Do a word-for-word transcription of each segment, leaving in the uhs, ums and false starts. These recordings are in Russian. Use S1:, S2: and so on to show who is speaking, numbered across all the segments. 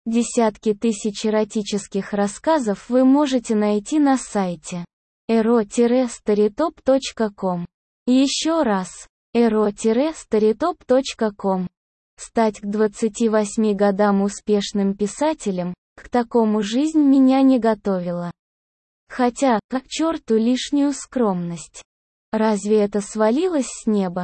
S1: Десятки тысяч эротических рассказов вы можете найти на сайте эро старитоп точка ком. Еще раз, эро старитоп точка ком. Стать к двадцати восьми годам успешным писателем, к такому жизнь меня не готовила. Хотя, к черту лишнюю скромность. Разве это свалилось с неба?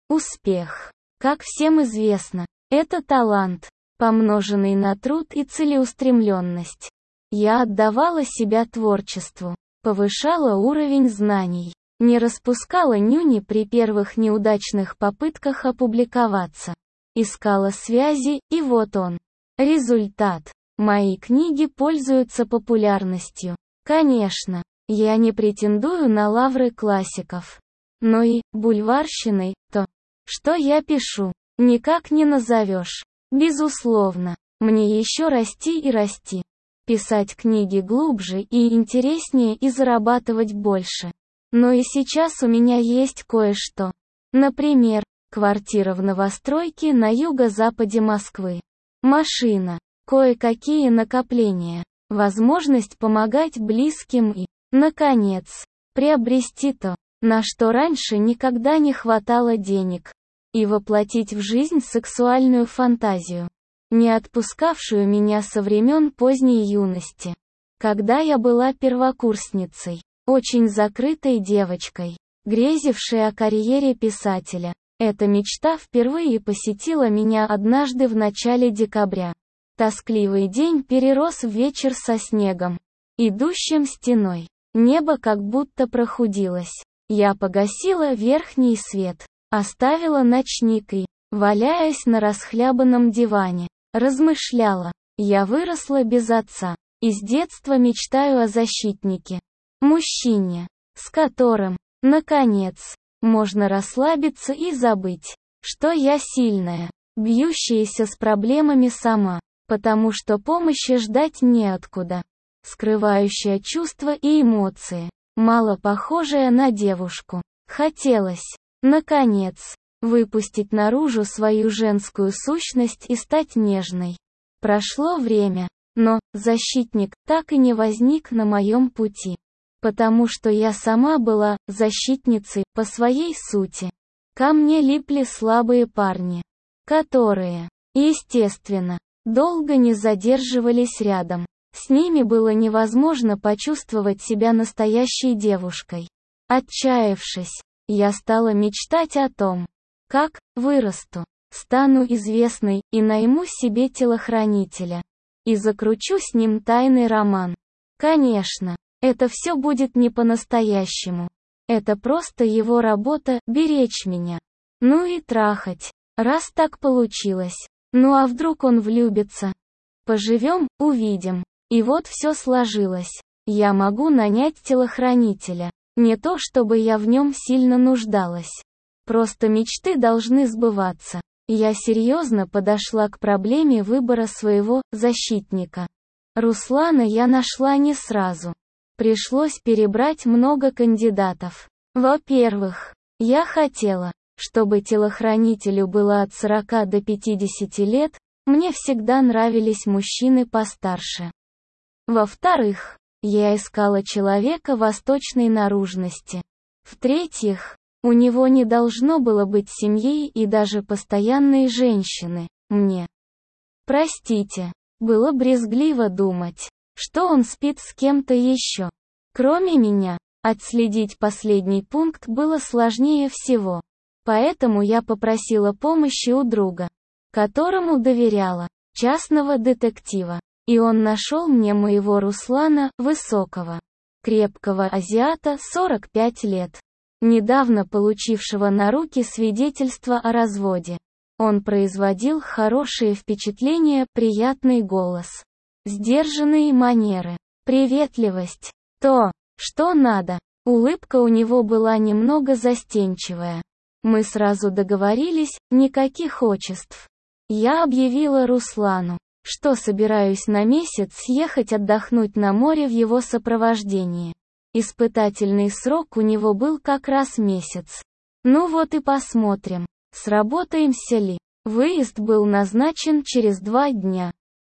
S1: Успех, как всем известно, это талант, помноженный на труд и целеустремленность. Я отдавала себя творчеству, повышала уровень знаний, не распускала нюни при первых неудачных попытках опубликоваться. Искала связи, и вот он. Результат. Мои книги пользуются популярностью. Конечно, я не претендую на лавры классиков. Но и бульварщиной, то, что я пишу, никак не назовешь. Безусловно, мне еще расти и расти. Писать книги глубже и интереснее и зарабатывать больше. Но и сейчас у меня есть кое-что. Например, квартира в новостройке на юго-западе Москвы. Машина, кое-какие накопления, возможность помогать близким и, наконец, приобрести то, на что раньше никогда не хватало денег, и воплотить в жизнь сексуальную фантазию, не отпускавшую меня со времен поздней юности, когда я была первокурсницей, очень закрытой девочкой, грезившей о карьере писателя. Эта мечта впервые посетила меня однажды в начале декабря. Тоскливый день перерос в вечер со снегом, идущим стеной. Небо как будто прохудилось. Я погасила верхний свет, оставила ночник и, валяясь на расхлябанном диване, размышляла. Я выросла без отца, и с детства мечтаю о защитнике. Мужчине, с которым, наконец, можно расслабиться и забыть, что я сильная, бьющаяся с проблемами сама, потому что помощи ждать неоткуда. Скрывающая чувства и эмоции, мало похожая на девушку. Хотелось, наконец, выпустить наружу свою женскую сущность и стать нежной. Прошло время, но защитник так и не возник на моем пути. Потому что я сама была защитницей по своей сути. Ко мне липли слабые парни, которые, естественно, долго не задерживались рядом. С ними было невозможно почувствовать себя настоящей девушкой. Отчаявшись, я стала мечтать о том, как вырасту, стану известной и найму себе телохранителя. И закручу с ним тайный роман. Конечно. Это все будет не по-настоящему. Это просто его работа – беречь меня. Ну и трахать. Раз так получилось. Ну а вдруг он влюбится? Поживем, увидим. И вот все сложилось. Я могу нанять телохранителя. Не то чтобы я в нем сильно нуждалась. Просто мечты должны сбываться. Я серьезно подошла к проблеме выбора своего защитника. Руслана я нашла не сразу. Пришлось перебрать много кандидатов. Во-первых, я хотела, чтобы телохранителю было от сорока до пятидесяти лет, мне всегда нравились мужчины постарше. Во-вторых, я искала человека восточной наружности. В-третьих, у него не должно было быть семьи и даже постоянной женщины, мне. Простите, было брезгливо думать, что он спит с кем-то еще. Кроме меня, отследить последний пункт было сложнее всего. Поэтому я попросила помощи у друга, которому доверяла, частного детектива. И он нашел мне моего Руслана, высокого, крепкого азиата, сорок пять лет, недавно получившего на руки свидетельство о разводе. Он производил хорошее впечатление, приятный голос. Сдержанные манеры, приветливость, то, что надо. Улыбка у него была немного застенчивая. Мы сразу договорились, никаких отчеств. Я объявила Руслану, что собираюсь на месяц съехать отдохнуть на море в его сопровождении. Испытательный срок у него был как раз месяц. Ну вот и посмотрим, сработаемся ли. Выезд был назначен через два дня.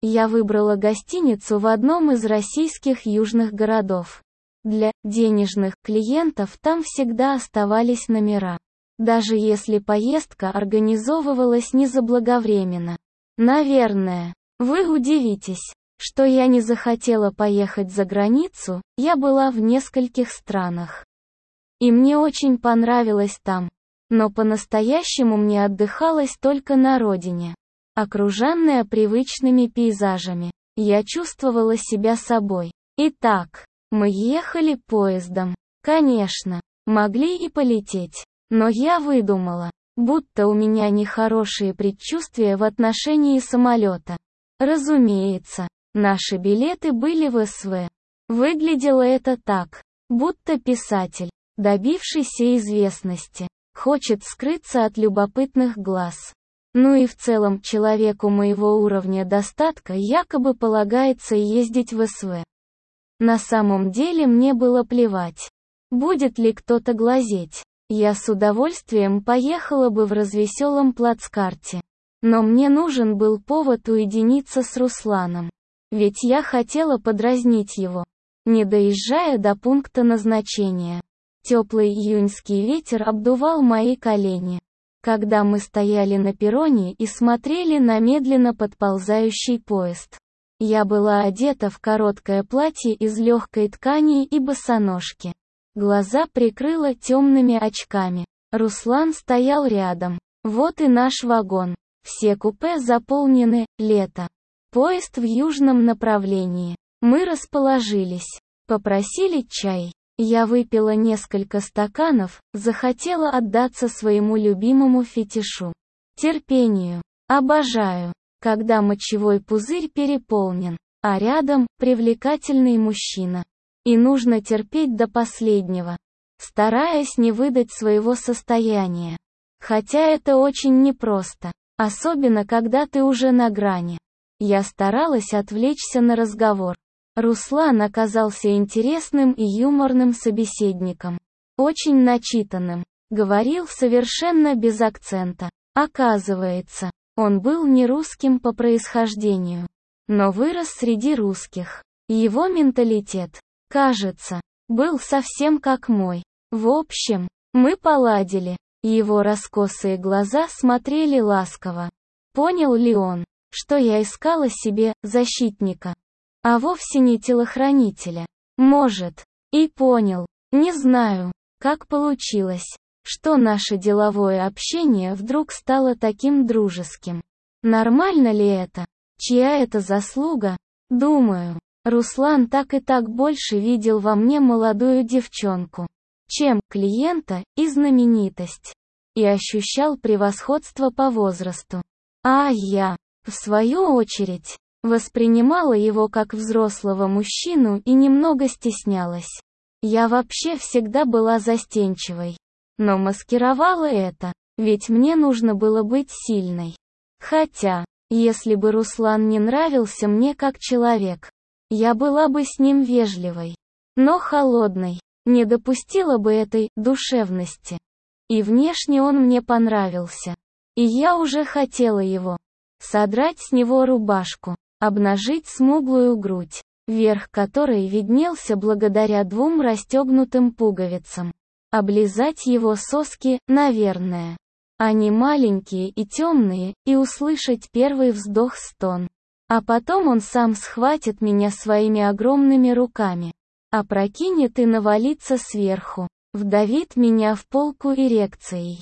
S1: Я выбрала гостиницу в одном из российских южных городов. Для денежных клиентов там всегда оставались номера, даже если поездка организовывалась не заблаговременно. Наверное, вы удивитесь, что я не захотела поехать за границу, я была в нескольких странах. И мне очень понравилось там. Но по-настоящему мне отдыхалось только на родине. Окруженная привычными пейзажами, я чувствовала себя собой. Итак, мы ехали поездом. Конечно, могли и полететь. Но я выдумала, будто у меня нехорошие предчувствия в отношении самолета. Разумеется, наши билеты были в СВ. Выглядело это так, будто писатель, добившийся известности, хочет скрыться от любопытных глаз. Ну и в целом человеку моего уровня достатка якобы полагается ездить в СВ. На самом деле мне было плевать, будет ли кто-то глазеть. Я с удовольствием поехала бы в развеселом плацкарте. Но мне нужен был повод уединиться с Русланом. Ведь я хотела подразнить его, не доезжая до пункта назначения. Теплый июньский ветер обдувал мои колени, когда мы стояли на перроне и смотрели на медленно подползающий поезд. Я была одета в короткое платье из легкой ткани и босоножки. Глаза прикрыла темными очками. Руслан стоял рядом. Вот и наш вагон. Все купе заполнены, лето. Поезд в южном направлении. Мы расположились. Попросили чай. Я выпила несколько стаканов, захотела отдаться своему любимому фетишу. Терпению. Обожаю, когда мочевой пузырь переполнен, а рядом привлекательный мужчина. И нужно терпеть до последнего, стараясь не выдать своего состояния. Хотя это очень непросто, особенно когда ты уже на грани. Я старалась отвлечься на разговор. Руслан оказался интересным и юморным собеседником. Очень начитанным. Говорил совершенно без акцента. Оказывается, он был не русским по происхождению, но вырос среди русских. Его менталитет, кажется, был совсем как мой. В общем, мы поладили. Его раскосые глаза смотрели ласково. Понял ли он, что я искала себе защитника, а вовсе не телохранителя? Может, и понял. Не знаю, как получилось, что наше деловое общение вдруг стало таким дружеским. Нормально ли это? Чья это заслуга? Думаю, Руслан так и так больше видел во мне молодую девчонку, чем клиента и знаменитость, и ощущал превосходство по возрасту. А я, в свою очередь, воспринимала его как взрослого мужчину и немного стеснялась. Я вообще всегда была застенчивой, но маскировала это, ведь мне нужно было быть сильной. Хотя, если бы Руслан не нравился мне как человек, я была бы с ним вежливой, но холодной, не допустила бы этой душевности. И внешне он мне понравился. И я уже хотела его. Содрать с него рубашку, обнажить смуглую грудь, верх которой виднелся благодаря двум расстегнутым пуговицам. Облизать его соски, наверное. Они маленькие и темные, и услышать первый вздох-стон. А потом он сам схватит меня своими огромными руками, опрокинет и навалится сверху, вдавит меня в полку эрекцией.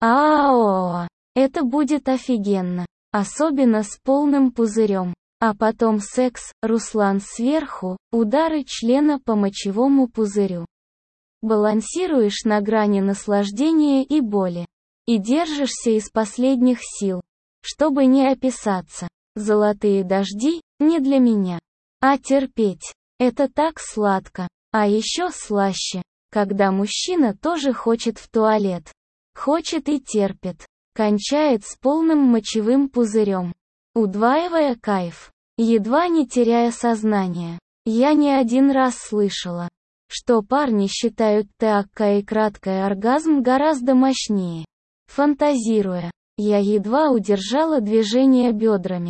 S1: Ааа, это будет офигенно, особенно с полным пузырем. А потом секс, Руслан сверху, удары члена по мочевому пузырю. Балансируешь на грани наслаждения и боли. И держишься из последних сил, чтобы не описаться. Золотые дожди, не для меня. А терпеть, это так сладко. А еще слаще, когда мужчина тоже хочет в туалет. Хочет и терпит. Кончает с полным мочевым пузырем, удваивая кайф, едва не теряя сознание. Я не один раз слышала, что парни считают ТАККА и краткий оргазм гораздо мощнее. Фантазируя, я едва удержала движение бедрами.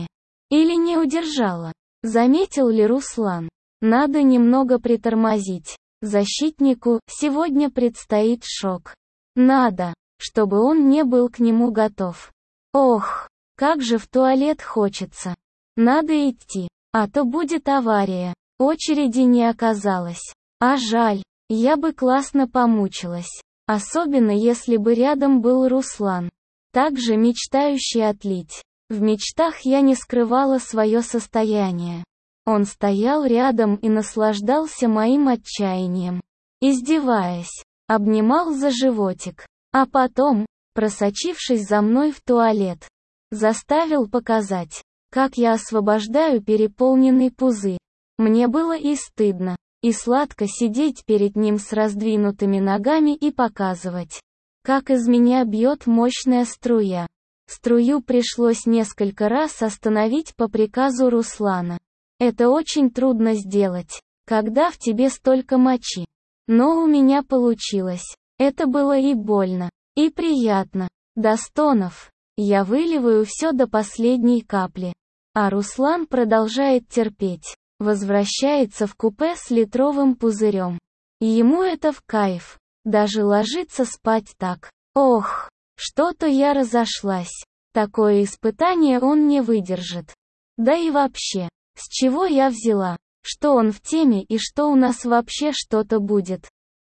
S1: Или не удержала? Заметил ли Руслан? Надо немного притормозить. Защитнику сегодня предстоит шок. Надо, чтобы он не был к нему готов. Ох, как же в туалет хочется. Надо идти, а то будет авария. Очереди не оказалось. А жаль, я бы классно помучилась. Особенно если бы рядом был Руслан, также мечтающий отлить. В мечтах я не скрывала свое состояние. Он стоял рядом и наслаждался моим отчаянием. Издеваясь, обнимал за животик. А потом, просочившись за мной в туалет, заставил показать, как я освобождаю переполненный пузырь. Мне было и стыдно, и сладко сидеть перед ним с раздвинутыми ногами и показывать, как из меня бьет мощная струя. Струю пришлось несколько раз остановить по приказу Руслана. Это очень трудно сделать, когда в тебе столько мочи. Но у меня получилось. Это было и больно, и приятно. До стонов. Я выливаю все до последней капли. А Руслан продолжает терпеть. Возвращается в купе с литровым пузырем. И ему это в кайф. Даже ложится спать так. Ох, что-то я разошлась. Такое испытание он не выдержит. Да и вообще, с чего я взяла, что он в теме и что у нас вообще что-то будет.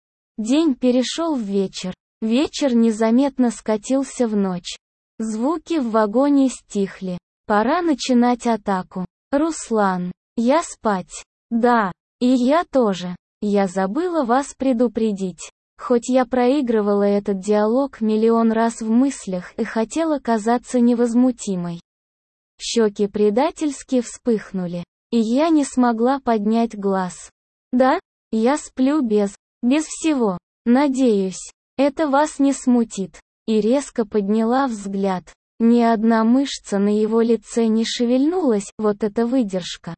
S1: День перешел в вечер. Вечер незаметно скатился в ночь. Звуки в вагоне стихли. Пора начинать атаку. Руслан, я спать. Да, и я тоже. Я забыла вас предупредить. Хоть я проигрывала этот диалог миллион раз в мыслях и хотела казаться невозмутимой. Щеки предательски вспыхнули, и я не смогла поднять глаз. Да, я сплю без, без всего. Надеюсь, это вас не смутит. И резко подняла взгляд. Ни одна мышца на его лице не шевельнулась, вот это выдержка.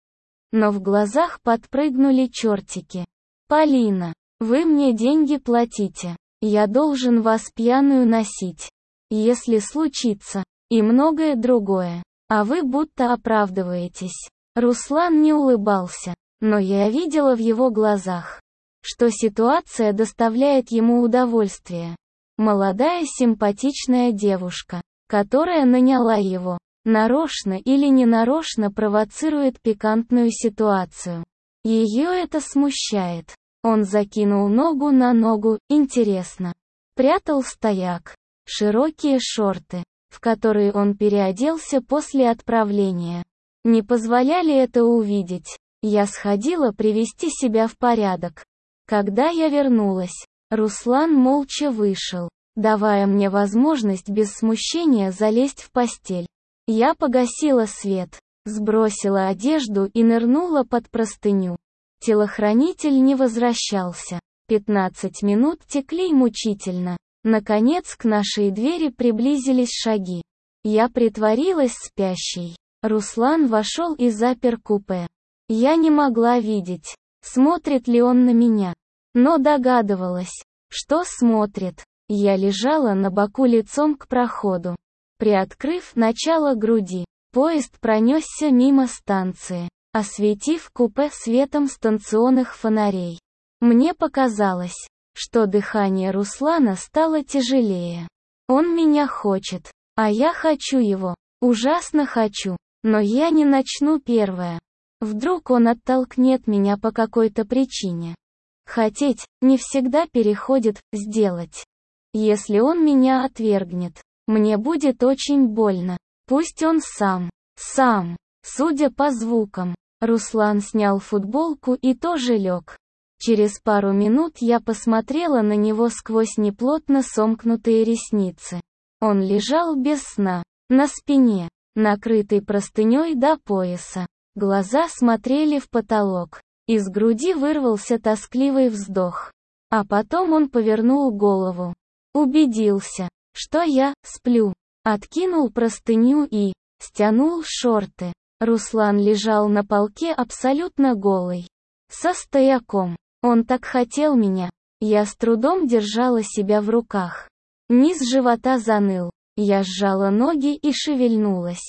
S1: Но в глазах подпрыгнули чертики. Полина, вы мне деньги платите. Я должен вас пьяную носить. Если случится. И многое другое. А вы будто оправдываетесь. Руслан не улыбался, но я видела в его глазах, что ситуация доставляет ему удовольствие. Молодая симпатичная девушка, которая наняла его, нарочно или ненарочно провоцирует пикантную ситуацию. Ее это смущает. Он закинул ногу на ногу, интересно. Прятал стояк. Широкие шорты, в которые он переоделся после отправления, не позволяли это увидеть. Я сходила привести себя в порядок. Когда я вернулась, Руслан молча вышел, давая мне возможность без смущения залезть в постель. Я погасила свет, сбросила одежду и нырнула под простыню. Телохранитель не возвращался. Пятнадцать минут текли мучительно. Наконец к нашей двери приблизились шаги. Я притворилась спящей. Руслан вошел и запер купе. Я не могла видеть, смотрит ли он на меня. Но догадывалась, что смотрит. Я лежала на боку лицом к проходу. Приоткрыв начало груди, поезд пронесся мимо станции, осветив купе светом станционных фонарей. Мне показалось, что дыхание Руслана стало тяжелее. Он меня хочет, а я хочу его, ужасно хочу, но я не начну первая. Вдруг он оттолкнет меня по какой-то причине. Хотеть не всегда переходит в сделать. Если он меня отвергнет, мне будет очень больно. Пусть он сам, сам, судя по звукам. Руслан снял футболку и тоже лег. Через пару минут я посмотрела на него сквозь неплотно сомкнутые ресницы. Он лежал без сна, на спине, накрытый простыней до пояса. Глаза смотрели в потолок. Из груди вырвался тоскливый вздох. А потом он повернул голову. Убедился, что я сплю. Откинул простыню и стянул шорты. Руслан лежал на полке абсолютно голый. Со стояком. Он так хотел меня. Я с трудом держала себя в руках. Низ живота заныл. Я сжала ноги и шевельнулась.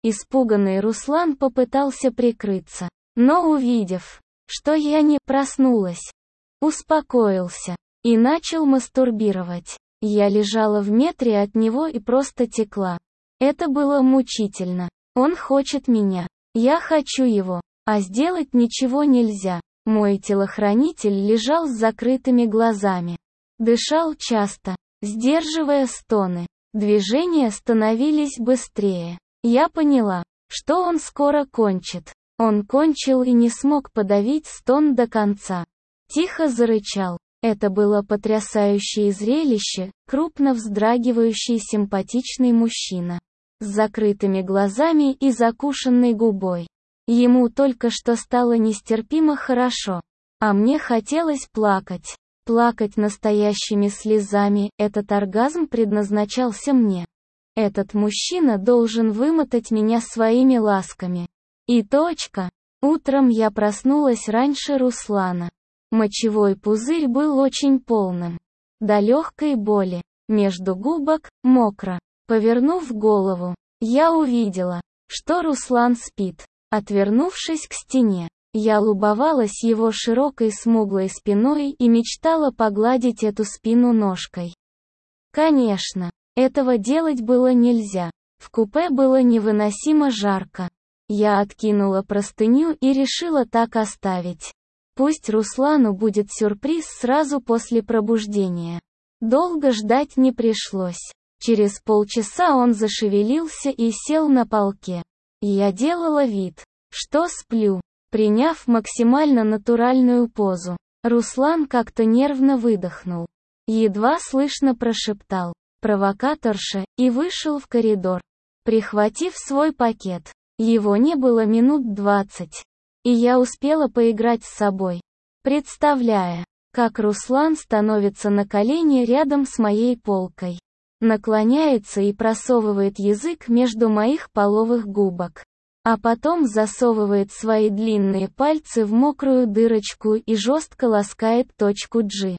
S1: Испуганный Руслан попытался прикрыться, но увидев, что я не проснулась, успокоился и начал мастурбировать. Я лежала в метре от него и просто текла. Это было мучительно. Он хочет меня. Я хочу его. А сделать ничего нельзя. Мой телохранитель лежал с закрытыми глазами. Дышал часто, сдерживая стоны. Движения становились быстрее. Я поняла, что он скоро кончит. Он кончил и не смог подавить стон до конца. Тихо зарычал. Это было потрясающее зрелище, крупно вздрагивающий симпатичный мужчина. С закрытыми глазами и закушенной губой. Ему только что стало нестерпимо хорошо. А мне хотелось плакать. Плакать настоящими слезами, этот оргазм предназначался мне. Этот мужчина должен вымотать меня своими ласками. И точка. Утром я проснулась раньше Руслана. Мочевой пузырь был очень полным. До легкой боли. Между губок, мокро. Повернув голову, я увидела, что Руслан спит. Отвернувшись к стене, я любовалась его широкой смуглой спиной и мечтала погладить эту спину ножкой. Конечно, этого делать было нельзя. В купе было невыносимо жарко. Я откинула простыню и решила так оставить. Пусть Руслану будет сюрприз сразу после пробуждения. Долго ждать не пришлось. Через полчаса он зашевелился и сел на полке. Я делала вид, что сплю, приняв максимально натуральную позу. Руслан как-то нервно выдохнул. Едва слышно прошептал «провокаторша» и вышел в коридор, прихватив свой пакет. Его не было минут двадцать. И я успела поиграть с собой, представляя, как Руслан становится на колени рядом с моей полкой. Наклоняется и просовывает язык между моих половых губок. А потом засовывает свои длинные пальцы в мокрую дырочку и жестко ласкает точку G.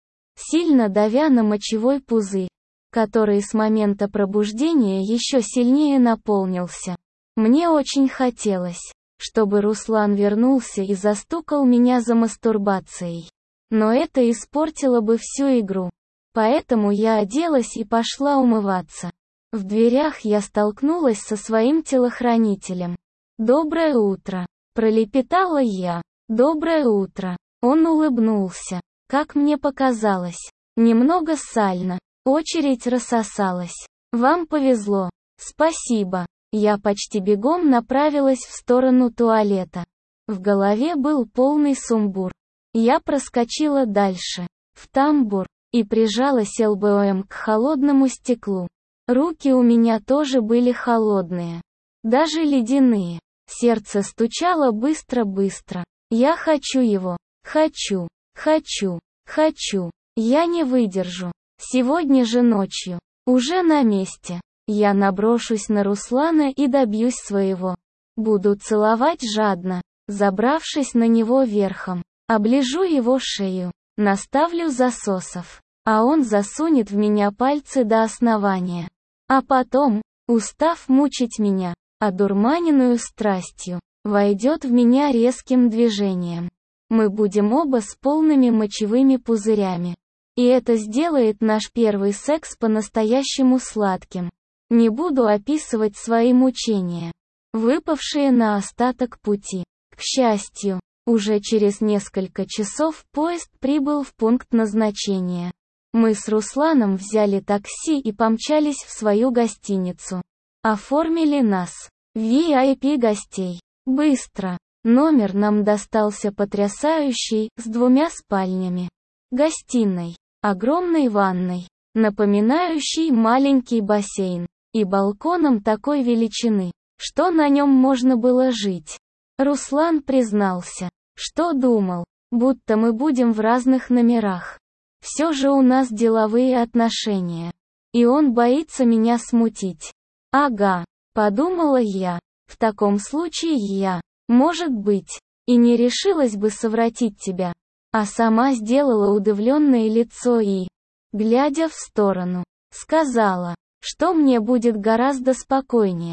S1: Сильно давя на мочевой пузырь, который с момента пробуждения еще сильнее наполнился. Мне очень хотелось, чтобы Руслан вернулся и застукал меня за мастурбацией. Но это испортило бы всю игру. Поэтому я оделась и пошла умываться. В дверях я столкнулась со своим телохранителем. «Доброе утро», — пролепетала я. «Доброе утро». Он улыбнулся, как мне показалось. Немного сально. Очередь рассосалась. «Вам повезло». «Спасибо». Я почти бегом направилась в сторону туалета. В голове был полный сумбур. Я проскочила дальше, в тамбур, и прижалась лбом к холодному стеклу. Руки у меня тоже были холодные. Даже ледяные. Сердце стучало быстро-быстро. Я хочу его. Хочу. Хочу. Хочу. Я не выдержу. Сегодня же ночью. Уже на месте. Я наброшусь на Руслана и добьюсь своего. Буду целовать жадно, забравшись на него верхом. Оближу его шею. Наставлю засосов. А он засунет в меня пальцы до основания. А потом, устав мучить меня, одурманенную страстью, войдет в меня резким движением. Мы будем оба с полными мочевыми пузырями. И это сделает наш первый секс по-настоящему сладким. Не буду описывать свои мучения, выпавшие на остаток пути. К счастью, уже через несколько часов поезд прибыл в пункт назначения. Мы с Русланом взяли такси и помчались в свою гостиницу. Оформили нас, ви ай пи гостей, быстро. Номер нам достался потрясающий, с двумя спальнями, гостиной, огромной ванной, напоминающей маленький бассейн, и балконом такой величины, что на нем можно было жить. Руслан признался, что думал, будто мы будем в разных номерах. Все же у нас деловые отношения. И он боится меня смутить. Ага, подумала я. В таком случае я, может быть, и не решилась бы совратить тебя. А сама сделала удивленное лицо и, глядя в сторону, сказала, что мне будет гораздо спокойнее,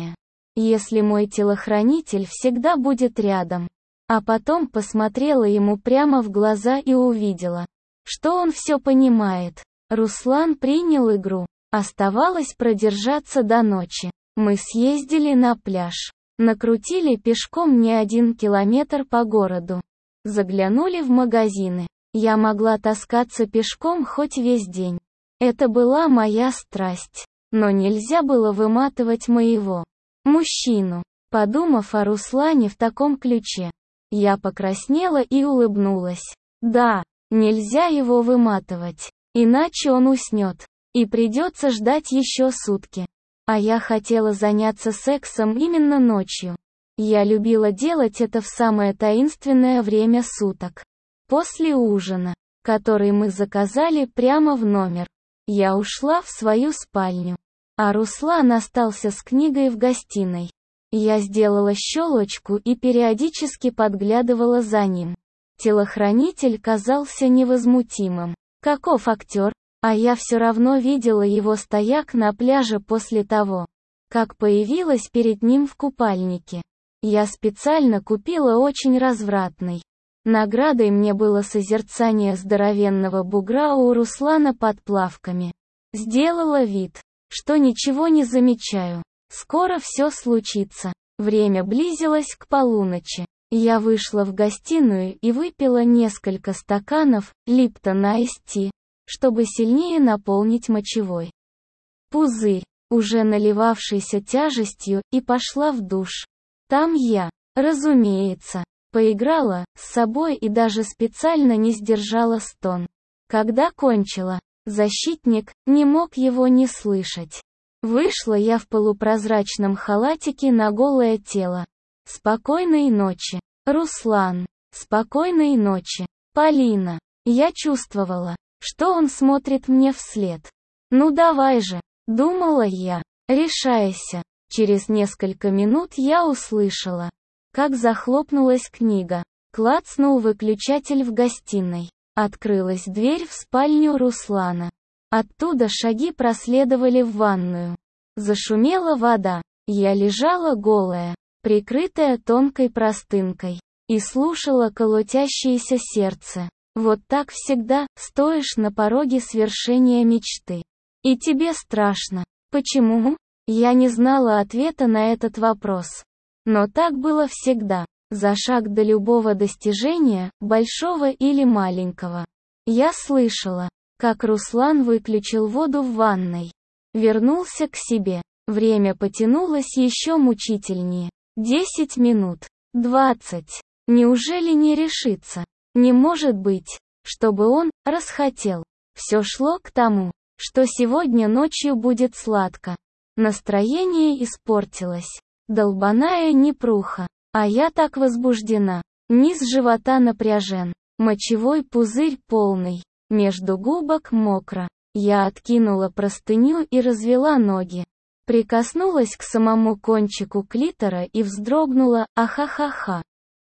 S1: если мой телохранитель всегда будет рядом. А потом посмотрела ему прямо в глаза и увидела, что он все понимает. Руслан принял игру. Оставалось продержаться до ночи. Мы съездили на пляж. Накрутили пешком не один километр по городу. Заглянули в магазины. Я могла таскаться пешком хоть весь день. Это была моя страсть. Но нельзя было выматывать моего мужчину. Подумав о Руслане в таком ключе, я покраснела и улыбнулась. Да, нельзя его выматывать. Иначе он уснет. И придется ждать еще сутки. А я хотела заняться сексом именно ночью. Я любила делать это в самое таинственное время суток. После ужина, который мы заказали прямо в номер, я ушла в свою спальню. А Руслан остался с книгой в гостиной. Я сделала щелочку и периодически подглядывала за ним. Телохранитель казался невозмутимым. Каков актер? А я все равно видела его стояк на пляже после того, как появилась перед ним в купальнике. Я специально купила очень развратный. Наградой мне было созерцание здоровенного бугра у Руслана под плавками. Сделала вид, что ничего не замечаю. Скоро все случится. Время близилось к полуночи. Я вышла в гостиную и выпила несколько стаканов Липтон Айс Ти, чтобы сильнее наполнить мочевой пузырь, уже наливавшийся тяжестью, и пошла в душ. Там я, разумеется, поиграла с собой и даже специально не сдержала стон. Когда кончила, защитник не мог его не слышать. Вышла я в полупрозрачном халатике на голое тело. Спокойной ночи, Руслан. Спокойной ночи, Полина. Я чувствовала, что он смотрит мне вслед. Ну давай же, думала я, решайся. Через несколько минут я услышала, как захлопнулась книга. Клацнул выключатель в гостиной. Открылась дверь в спальню Руслана. Оттуда шаги проследовали в ванную. Зашумела вода. Я лежала голая, прикрытая тонкой простынкой, и слушала колотящееся сердце. Вот так всегда, стоишь на пороге свершения мечты. И тебе страшно. Почему? Я не знала ответа на этот вопрос. Но так было всегда. За шаг до любого достижения, большого или маленького. Я слышала, как Руслан выключил воду в ванной. Вернулся к себе. Время потянулось еще мучительнее. Десять минут. Двадцать. Неужели не решится? Не может быть, чтобы он расхотел. Все шло к тому, что сегодня ночью будет сладко. Настроение испортилось. Долбаная непруха. А я так возбуждена. Низ живота напряжен. Мочевой пузырь полный. Между губок мокро. Я откинула простыню и развела ноги. Прикоснулась к самому кончику клитора и вздрогнула, ахахаха.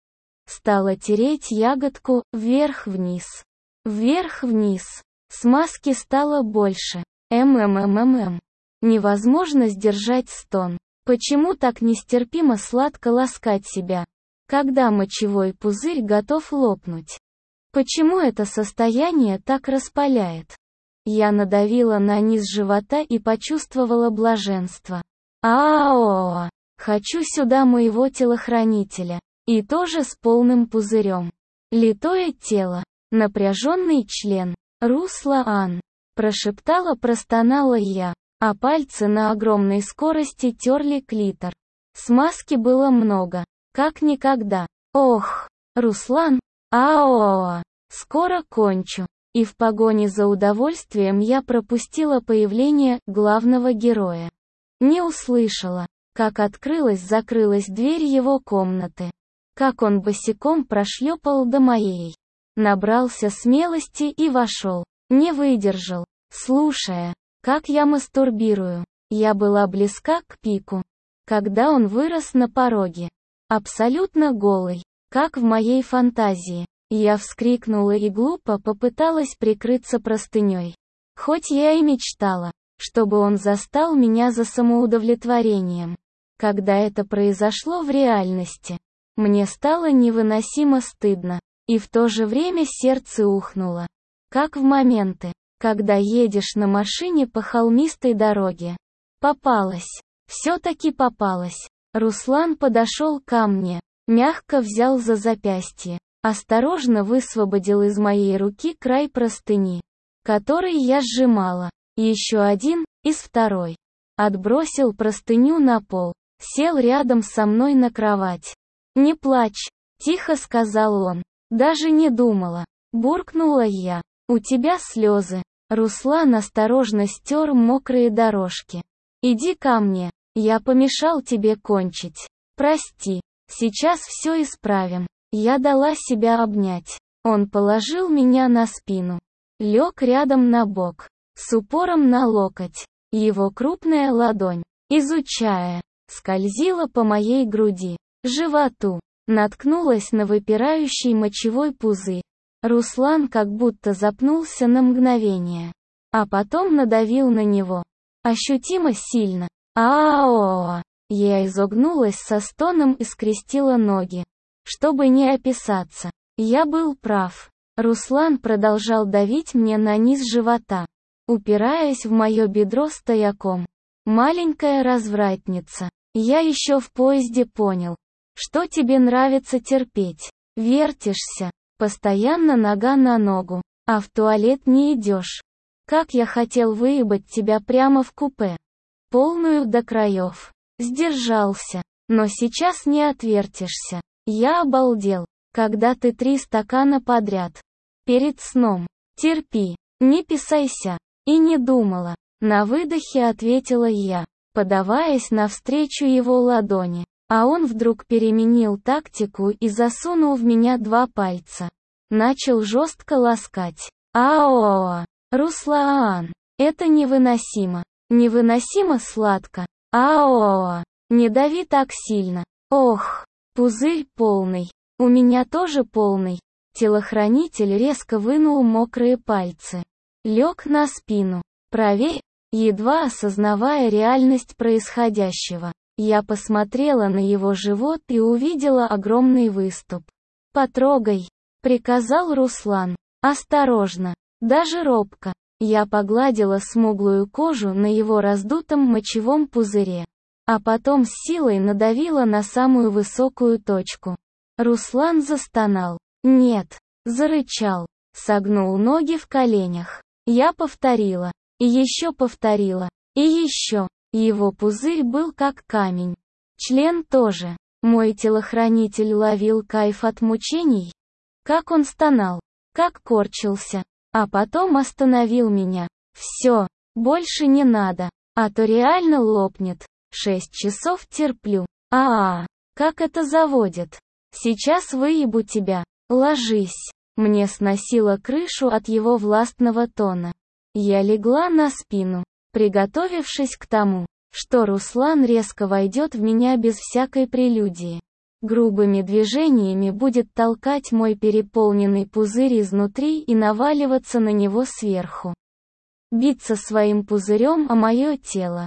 S1: Стала тереть ягодку, вверх-вниз. Вверх-вниз. Смазки стало больше. Ммммм. Невозможно сдержать стон. Почему так нестерпимо сладко ласкать себя, когда мочевой пузырь готов лопнуть? Почему это состояние так распаляет? Я надавила на низ живота и почувствовала блаженство. Ааа, хочу сюда моего телохранителя. И тоже с полным пузырем. Литое тело. Напряженный член. Руслан. Прошептала, простонала я, а пальцы на огромной скорости терли клитор. Смазки было много. Как никогда. Ох, Руслан. Ааа. Скоро кончу. И в погоне за удовольствием я пропустила появление главного героя. Не услышала, как открылась-закрылась дверь его комнаты. Как он босиком прошлепал до моей. Набрался смелости и вошел. Не выдержал. Слушая, как я мастурбирую. Я была близка к пику. Когда он вырос на пороге. Абсолютно голый. Как в моей фантазии. Я вскрикнула и глупо попыталась прикрыться простыней. Хоть я и мечтала, чтобы он застал меня за самоудовлетворением. Когда это произошло в реальности, мне стало невыносимо стыдно, и в то же время сердце ухнуло. Как в моменты, когда едешь на машине по холмистой дороге. Попалась. Все-таки попалась. Руслан подошел ко мне, мягко взял за запястье, осторожно высвободил из моей руки край простыни, который я сжимала, еще один, из второй. Отбросил простыню на пол, сел рядом со мной на кровать. «Не плачь», — тихо сказал он. «Даже не думала», — буркнула я. «У тебя слезы». Руслан осторожно стер мокрые дорожки. «Иди ко мне, я помешал тебе кончить. Прости, сейчас все исправим». Я дала себя обнять. Он положил меня на спину. Лег рядом на бок, с упором на локоть. Его крупная ладонь, изучая, скользила по моей груди, животу, наткнулась на выпирающий мочевой пузырь. Руслан как будто запнулся на мгновение, а потом надавил на него. Ощутимо сильно. А-а-а! Я изогнулась со стоном и скрестила ноги, чтобы не описаться. Я был прав. Руслан продолжал давить мне на низ живота, упираясь в мое бедро стояком. Маленькая развратница. Я еще в поезде понял, что тебе нравится терпеть. Вертишься, постоянно нога на ногу, а в туалет не идешь. Как я хотел выебать тебя прямо в купе. Полную до краев. Сдержался, но сейчас не отвертишься. Я обалдел, когда ты три стакана подряд. Перед сном. Терпи, не писайся. И не думала. На выдохе ответила я, подаваясь навстречу его ладони. А он вдруг переменил тактику и засунул в меня два пальца. Начал жестко ласкать. Аоа, Руслан, это невыносимо. Невыносимо сладко. Аоа, не дави так сильно. Ох, пузырь полный. У меня тоже полный. Телохранитель резко вынул мокрые пальцы. Лег на спину. Проверь, едва осознавая реальность происходящего. Я посмотрела на его живот и увидела огромный выступ. «Потрогай», — приказал Руслан. Осторожно, даже робко. Я погладила смуглую кожу на его раздутом мочевом пузыре, а потом с силой надавила на самую высокую точку. Руслан застонал. «Нет», — зарычал, согнул ноги в коленях. Я повторила, и еще повторила, и еще. Его пузырь был как камень. Член тоже. Мой телохранитель ловил кайф от мучений. Как он стонал, как корчился, а потом остановил меня. Все, больше не надо, а то реально лопнет. Шесть часов терплю. А-а, как это заводит. Сейчас выебу тебя. Ложись. Мне сносило крышу от его властного тона. Я легла на спину, приготовившись к тому, что Руслан резко войдет в меня без всякой прелюдии. Грубыми движениями будет толкать мой переполненный пузырь изнутри и наваливаться на него сверху. Биться своим пузырем о мое тело.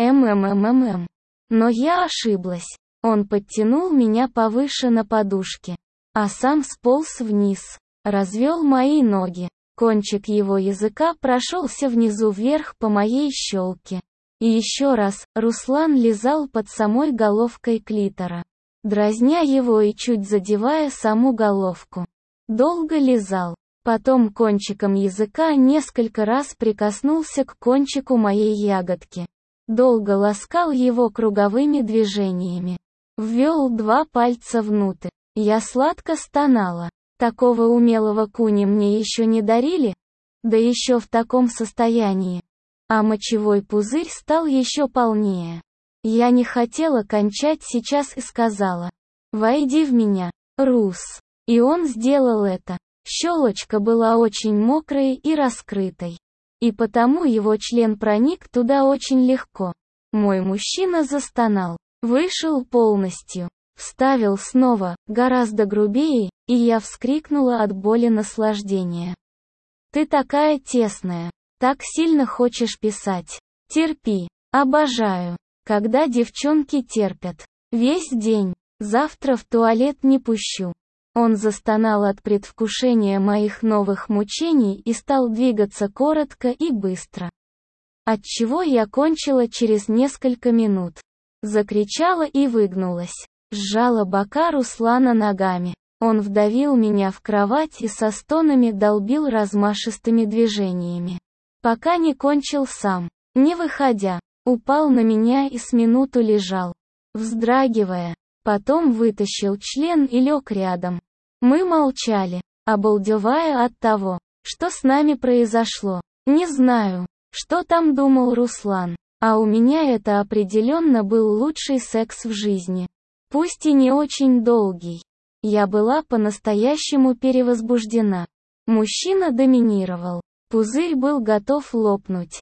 S1: Ммммм. Но я ошиблась. Он подтянул меня повыше на подушке, а сам сполз вниз, развел мои ноги. Кончик его языка прошелся внизу вверх по моей щелке. И еще раз, Руслан лизал под самой головкой клитора, дразня его и чуть задевая саму головку. Долго лизал. Потом кончиком языка несколько раз прикоснулся к кончику моей ягодки. Долго ласкал его круговыми движениями. Ввел два пальца внутрь. Я сладко стонала. Такого умелого куни мне еще не дарили? Да еще в таком состоянии. А мочевой пузырь стал еще полнее. Я не хотела кончать сейчас и сказала: «Войди в меня, Рус». И он сделал это. Щелочка была очень мокрой и раскрытой. И потому его член проник туда очень легко. Мой мужчина застонал. Вышел полностью. Вставил снова, гораздо грубее, и я вскрикнула от боли наслаждения. «Ты такая тесная. Так сильно хочешь писать. Терпи. Обожаю». Когда девчонки терпят. Весь день. Завтра в туалет не пущу. Он застонал от предвкушения моих новых мучений и стал двигаться коротко и быстро. Отчего я кончила через несколько минут. Закричала и выгнулась. Сжала бока Руслана ногами. Он вдавил меня в кровать и со стонами долбил размашистыми движениями. Пока не кончил сам. Не выходя, упал на меня и с минуту лежал, вздрагивая. Потом вытащил член и лег рядом. Мы молчали, обалдевая от того, что с нами произошло. Не знаю, что там думал Руслан, а у меня это определенно был лучший секс в жизни. Пусть и не очень долгий. Я была по-настоящему перевозбуждена. Мужчина доминировал. Пузырь был готов лопнуть.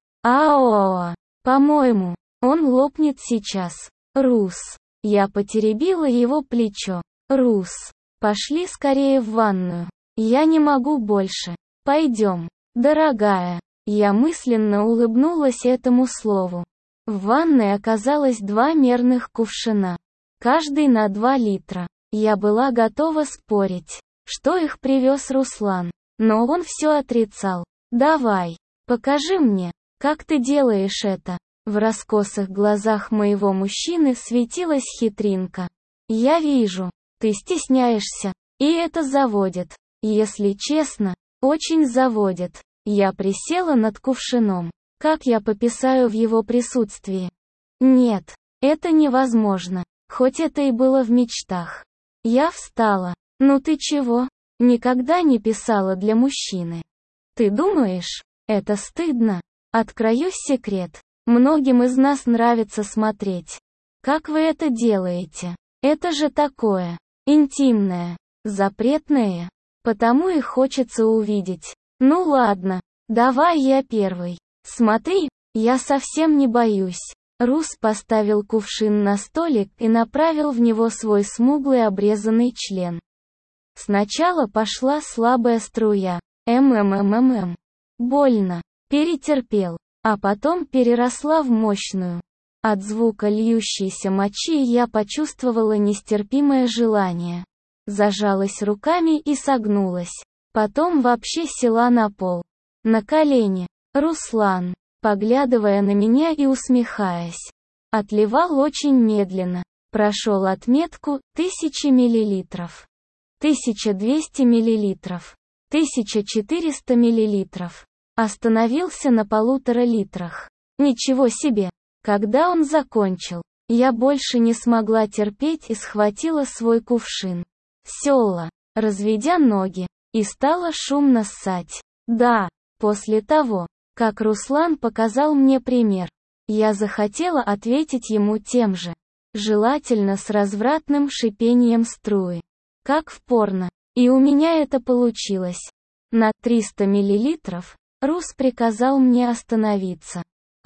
S1: Ао, по-моему, он лопнет сейчас. Рус. Я потеребила его плечо. Рус. Пошли скорее в ванную. Я не могу больше. Пойдем. Дорогая. Я мысленно улыбнулась этому слову. В ванной оказалось два мерных кувшина. Каждый на два литра. Я была готова спорить, что их привез Руслан. Но он все отрицал. Давай. Покажи мне, как ты делаешь это. В раскосых глазах моего мужчины светилась хитринка. Я вижу, ты стесняешься, и это заводит. Если честно, очень заводит. Я присела над кувшином. Как я пописаю в его присутствии? Нет, это невозможно, хоть это и было в мечтах. Я встала. Ну ты чего? Никогда не писала для мужчины. Ты думаешь, это стыдно? Открою секрет. Многим из нас нравится смотреть, как вы это делаете. Это же такое интимное, запретное. Потому и хочется увидеть. Ну ладно, давай я первый. Смотри, я совсем не боюсь. Рус поставил кувшин на столик и направил в него свой смуглый обрезанный член. Сначала пошла слабая струя. Ммммм. Больно. Перетерпел. А потом переросла в мощную. От звука льющейся мочи я почувствовала нестерпимое желание. Зажалась руками и согнулась. Потом вообще села на пол. На колени. Руслан, поглядывая на меня и усмехаясь, отливал очень медленно. Прошел отметку тысяча миллилитров. тысяча двести миллилитров. тысяча четыреста миллилитров. Остановился на полутора литрах. Ничего себе! Когда он закончил, я больше не смогла терпеть и схватила свой кувшин. Села, разведя ноги, и стала шумно ссать. Да, после того, как Руслан показал мне пример, я захотела ответить ему тем же. Желательно с развратным шипением струи. Как в порно. И у меня это получилось. На триста миллилитров Рус приказал мне остановиться.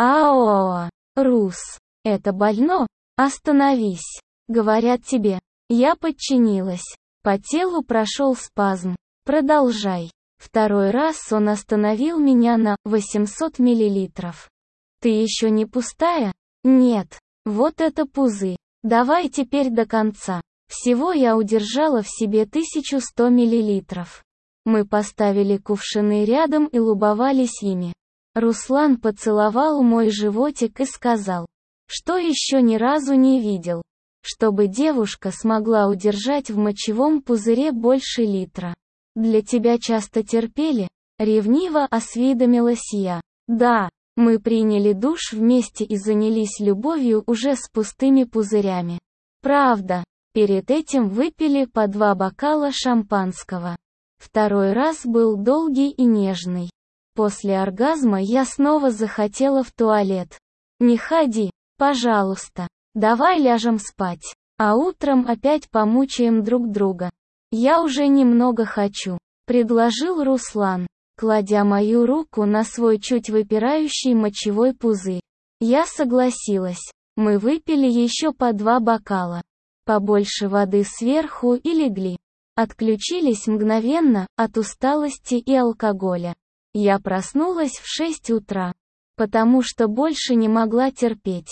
S1: Ао, Рус, это больно? Остановись. Говорят тебе. Я подчинилась. По телу прошел спазм. Продолжай. Второй раз он остановил меня на восемьсот миллилитров. Ты еще не пустая? Нет. Вот это пузы. Давай теперь до конца. Всего я удержала в себе тысячу сто миллилитров. Мы поставили кувшины рядом и любовались ими. Руслан поцеловал мой животик и сказал, что еще ни разу не видел. Чтобы девушка смогла удержать в мочевом пузыре больше литра. Для тебя часто терпели? Ревниво осведомилась я. Да, мы приняли душ вместе и занялись любовью уже с пустыми пузырями. Правда, перед этим выпили по два бокала шампанского. Второй раз был долгий и нежный. После оргазма я снова захотела в туалет. Не ходи, пожалуйста. Давай ляжем спать. А утром опять помучаем друг друга. Я уже немного хочу, предложил Руслан, кладя мою руку на свой чуть выпирающий мочевой пузырь. Я согласилась. Мы выпили еще по два бокала. Побольше воды сверху и легли. Отключились мгновенно, от усталости и алкоголя. Я проснулась в шесть утра, потому что больше не могла терпеть.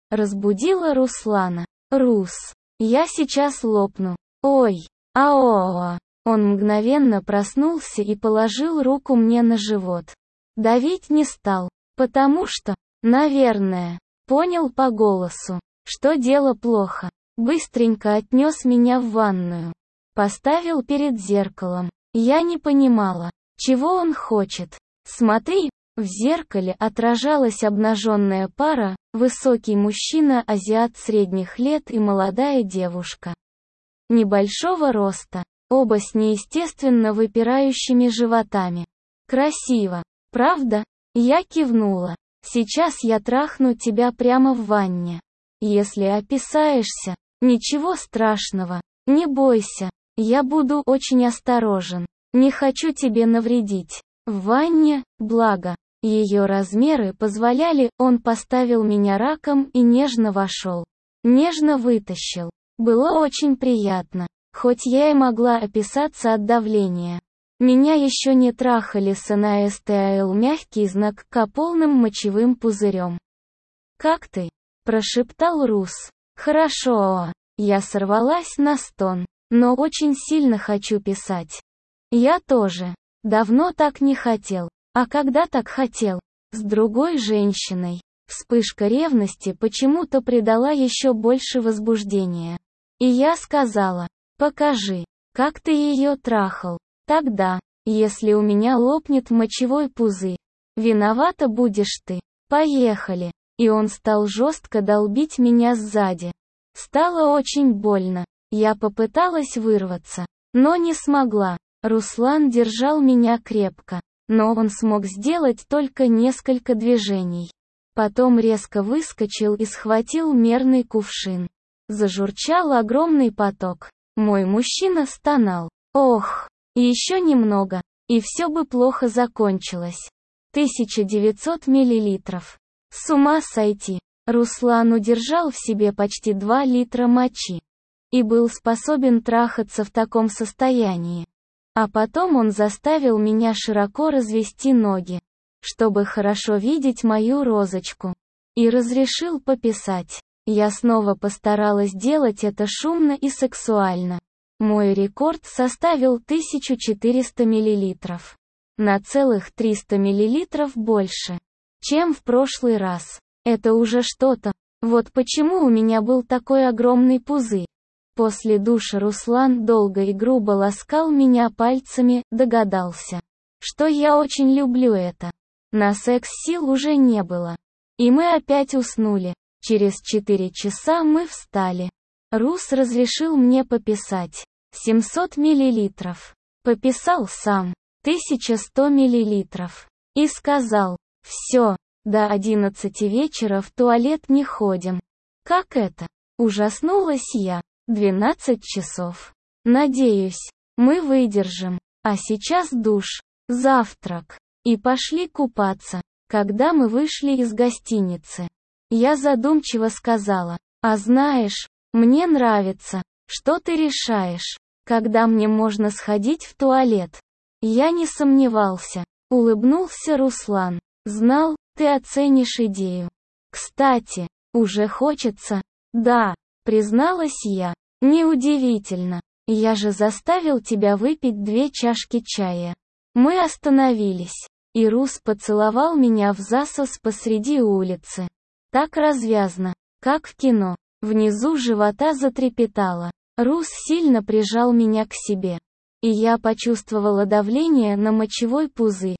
S1: Разбудила Руслана. «Рус, я сейчас лопну. Ой, аоо». Он мгновенно проснулся и положил руку мне на живот. Давить не стал, потому что, наверное, понял по голосу, что дело плохо. Быстренько отнес меня в ванную. Поставил перед зеркалом. Я не понимала, чего он хочет. Смотри, в зеркале отражалась обнаженная пара, высокий мужчина, азиат средних лет и молодая девушка. Небольшого роста, оба с неестественно выпирающими животами. Красиво, правда? Я кивнула. Сейчас я трахну тебя прямо в ванне. Если описаешься, ничего страшного, не бойся, я буду очень осторожен. Не хочу тебе навредить. В ванне, благо, ее размеры позволяли, он поставил меня раком и нежно вошел. Нежно вытащил. Было очень приятно, хоть я и могла описаться от давления. Меня еще не трахали с эн а эс тэ а эл мягкий знак К полным мочевым пузырем. «Как ты?» – прошептал Рус. «Хорошо». Я сорвалась на стон, но очень сильно хочу писать. Я тоже. Давно так не хотел. А когда так хотел? С другой женщиной. Вспышка ревности почему-то придала еще больше возбуждения. И я сказала: «Покажи, как ты ее трахал. Тогда, если у меня лопнет мочевой пузырь, виновата будешь ты. Поехали». И он стал жестко долбить меня сзади. Стало очень больно. Я попыталась вырваться, но не смогла. Руслан держал меня крепко, но он смог сделать только несколько движений. Потом резко выскочил и схватил мерный кувшин. Зажурчал огромный поток. Мой мужчина стонал. Ох, еще немного, и все бы плохо закончилось. тысяча девятьсот миллилитров. С ума сойти. Руслан удержал в себе почти два литра мочи. И был способен трахаться в таком состоянии. А потом он заставил меня широко развести ноги, чтобы хорошо видеть мою розочку. И разрешил пописать. Я снова постаралась делать это шумно и сексуально. Мой рекорд составил тысячу четыреста миллилитров. На целых триста миллилитров больше, чем в прошлый раз. Это уже что-то. Вот почему у меня был такой огромный пузырь. После душа Руслан долго и грубо ласкал меня пальцами, догадался, что я очень люблю это. На секс сил уже не было. И мы опять уснули. Через четыре часа мы встали. Рус разрешил мне пописать. семьсот миллилитров. Пописал сам. тысяча сто миллилитров. И сказал: «Все, до одиннадцати вечера в туалет не ходим». Как это? Ужаснулась я. двенадцать часов. Надеюсь, мы выдержим. А сейчас душ, завтрак. И пошли купаться. Когда мы вышли из гостиницы, я задумчиво сказала: «А знаешь, мне нравится, что ты решаешь, когда мне можно сходить в туалет». Я не сомневался. Улыбнулся Руслан. Знал, ты оценишь идею. Кстати, уже хочется. Да, призналась я. Неудивительно. Я же заставил тебя выпить две чашки чая. Мы остановились. И Рус поцеловал меня в засос посреди улицы. Так развязно, как в кино. Внизу живота затрепетало. Рус сильно прижал меня к себе. И я почувствовала давление на мочевой пузырь.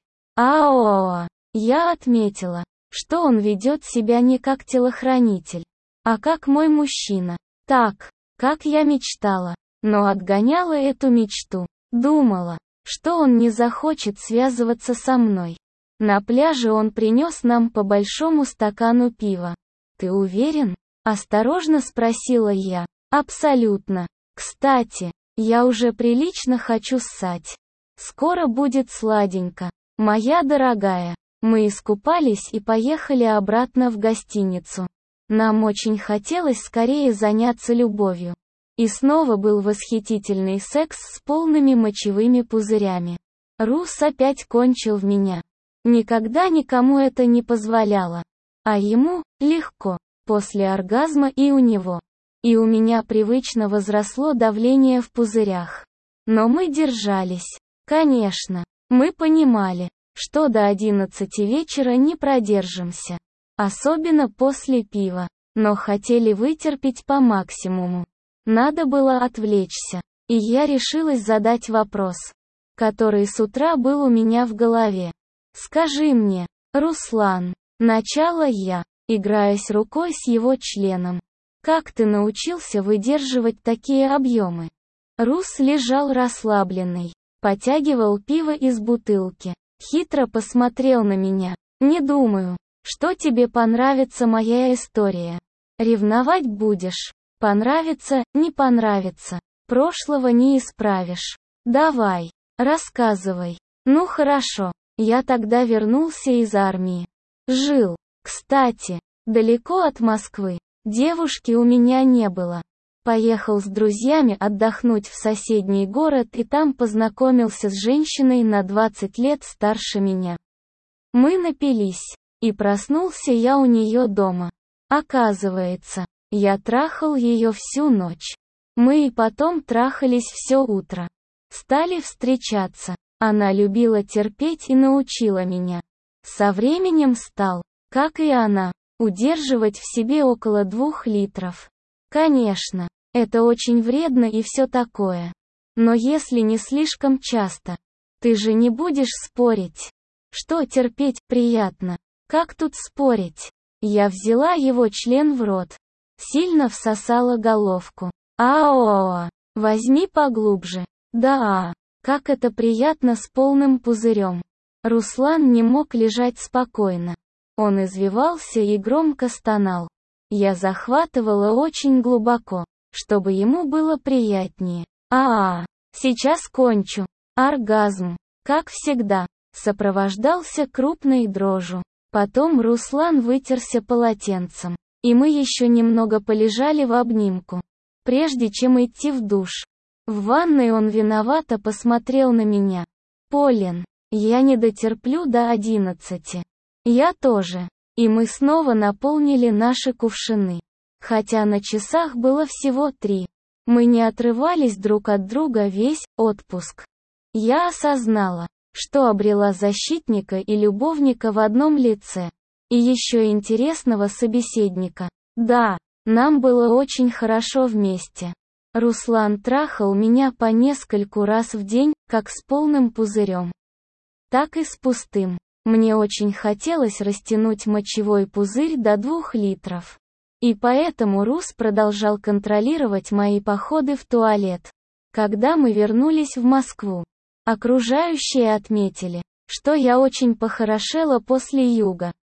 S1: Аоо! Я отметила, что он ведет себя не как телохранитель, а как мой мужчина. Так, как я мечтала. Но отгоняла эту мечту. Думала, что он не захочет связываться со мной. На пляже он принес нам по большому стакану пива. «Ты уверен?» – осторожно спросила я. «Абсолютно. Кстати, я уже прилично хочу ссать. Скоро будет сладенько. Моя дорогая». Мы искупались и поехали обратно в гостиницу. Нам очень хотелось скорее заняться любовью. И снова был восхитительный секс с полными мочевыми пузырями. Рус опять кончил в меня. Никогда никому это не позволяла. А ему легко. после оргазма и у него. И у меня привычно возросло давление в пузырях. Но мы держались. Конечно, мы понимали, что до одиннадцати вечера не продержимся. Особенно после пива. Но хотели вытерпеть по максимуму. Надо было отвлечься. И я решилась задать вопрос, который с утра был у меня в голове. «Скажи мне, Руслан», начала я, играясь рукой с его членом. «Как ты научился выдерживать такие объемы?» Рус лежал расслабленный, потягивал пиво из бутылки, хитро посмотрел на меня. «Не думаю, что тебе понравится моя история. Ревновать будешь. Понравится, не понравится. Прошлого не исправишь. Давай, рассказывай». «Ну хорошо». Я тогда вернулся из армии. Жил, кстати, далеко от Москвы. Девушки у меня не было. Поехал с друзьями отдохнуть в соседний город и там познакомился с женщиной на двадцать лет старше меня. Мы напились, и проснулся я у нее дома. Оказывается, я трахал ее всю ночь. Мы и потом трахались все утро. Стали встречаться. Она любила терпеть и научила меня. Со временем стал, как и она, удерживать в себе около двух литров. Конечно, это очень вредно и все такое. Но если не слишком часто, ты же не будешь спорить. Что терпеть приятно? Как тут спорить? Я взяла его член в рот. Сильно всосала головку. Ао, возьми поглубже. Да, как это приятно с полным пузырем. Руслан не мог лежать спокойно. Он извивался и громко стонал. Я захватывала очень глубоко, чтобы ему было приятнее. А-а, сейчас кончу. Оргазм, как всегда, сопровождался крупной дрожью. Потом Руслан вытерся полотенцем, и мы еще немного полежали в обнимку, прежде чем идти в душ. В ванной он виновато посмотрел на меня. «Полин, я не дотерплю до одиннадцати». Я тоже. И мы снова наполнили наши кувшины. Хотя на часах было всего три. Мы не отрывались друг от друга весь отпуск. Я осознала, что обрела защитника и любовника в одном лице. И еще интересного собеседника. Да, нам было очень хорошо вместе. Руслан трахал меня по нескольку раз в день, как с полным пузырем, так и с пустым. Мне очень хотелось растянуть мочевой пузырь до двух литров. И поэтому Рус продолжал контролировать мои походы в туалет. Когда мы вернулись в Москву, окружающие отметили, что я очень похорошела после юга.